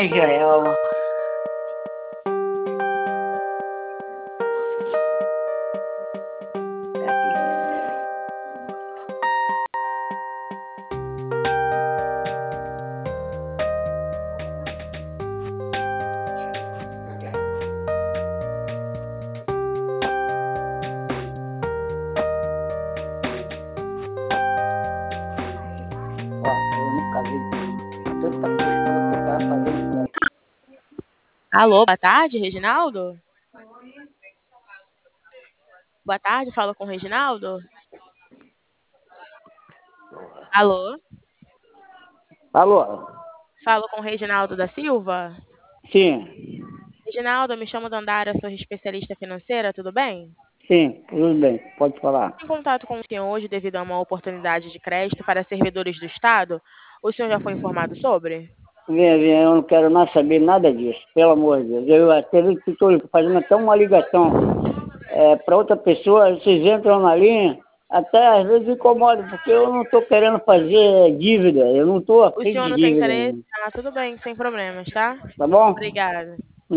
Ai, Joelma. Ó, eu nunca vi tanta costura que eu tava fazendo. Alô, boa tarde, Reginaldo? Boa tarde, falo com o Reginaldo? Alô? Alô? Falo com o Reginaldo da Silva? Sim, Reginaldo, eu me chamo Dandara, sou especialista financeira, tudo bem? sim, tudo bem, pode falar. Em contato com o senhor hoje devido a uma oportunidade de crédito para servidores do Estado. O senhor já foi informado sobre? Vem, eu não quero mais saber nada disso, pelo amor de Deus. Eu até estou fazendo até uma ligação para outra pessoa, vocês entram na linha, até às vezes incomoda, porque eu não estou querendo fazer dívida, eu não estou O afim senhor de não tem dívida, interesse? Ah, tudo bem, sem problemas, tá? tá bom? Obrigada.